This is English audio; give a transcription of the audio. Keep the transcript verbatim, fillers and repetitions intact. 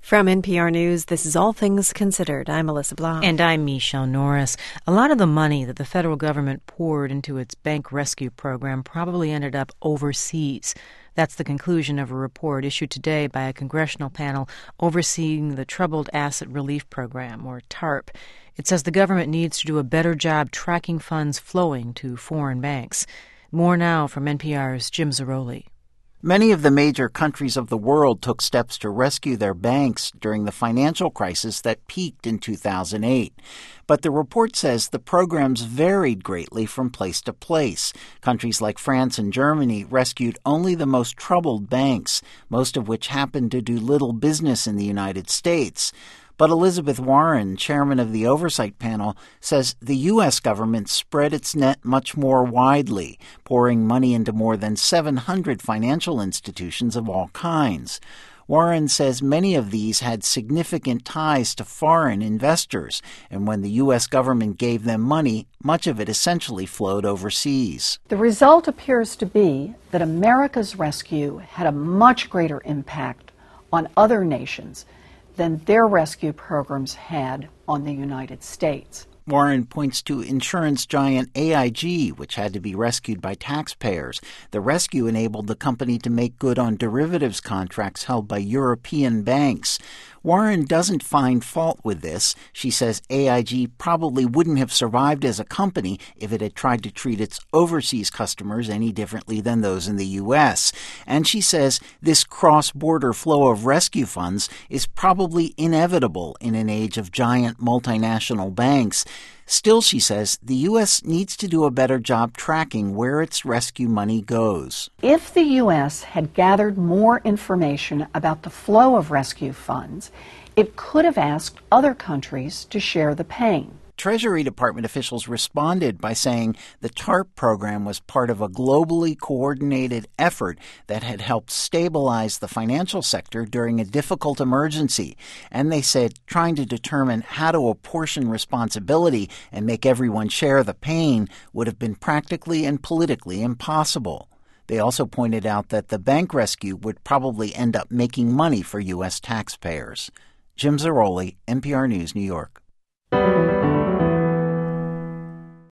From N P R News, this is All Things Considered. I'm Melissa Blanc. And I'm Michelle Norris. A lot of the money that the federal government poured into its bank rescue program probably ended up overseas. That's the conclusion of a report issued today by a congressional panel overseeing the Troubled Asset Relief Program, or TARP. It says the government needs to do a better job tracking funds flowing to foreign banks. More now from N P R's Jim Zarroli. Many of the major countries of the world took steps to rescue their banks during the financial crisis that peaked in two thousand eight. But the report says the programs varied greatly from place to place. Countries like France and Germany rescued only the most troubled banks, most of which happened to do little business in the United States. But Elizabeth Warren, chairman of the Oversight Panel, says the U S government spread its net much more widely, pouring money into more than seven hundred financial institutions of all kinds. Warren says many of these had significant ties to foreign investors, and when the U S government gave them money, much of it essentially flowed overseas. The result appears to be that America's rescue had a much greater impact on other nations than their rescue programs had on the United States. Warren points to insurance giant A I G, which had to be rescued by taxpayers. The rescue enabled the company to make good on derivatives contracts held by European banks. Warren doesn't find fault with this. She says A I G probably wouldn't have survived as a company if it had tried to treat its overseas customers any differently than those in the U S. And she says this cross-border flow of rescue funds is probably inevitable in an age of giant multinational banks. Still, she says, the U S needs to do a better job tracking where its rescue money goes. If the U S had gathered more information about the flow of rescue funds, it could have asked other countries to share the pain. Treasury Department officials responded by saying the TARP program was part of a globally coordinated effort that had helped stabilize the financial sector during a difficult emergency. And they said trying to determine how to apportion responsibility and make everyone share the pain would have been practically and politically impossible. They also pointed out that the bank rescue would probably end up making money for U S taxpayers. Jim Zarroli, N P R News, New York.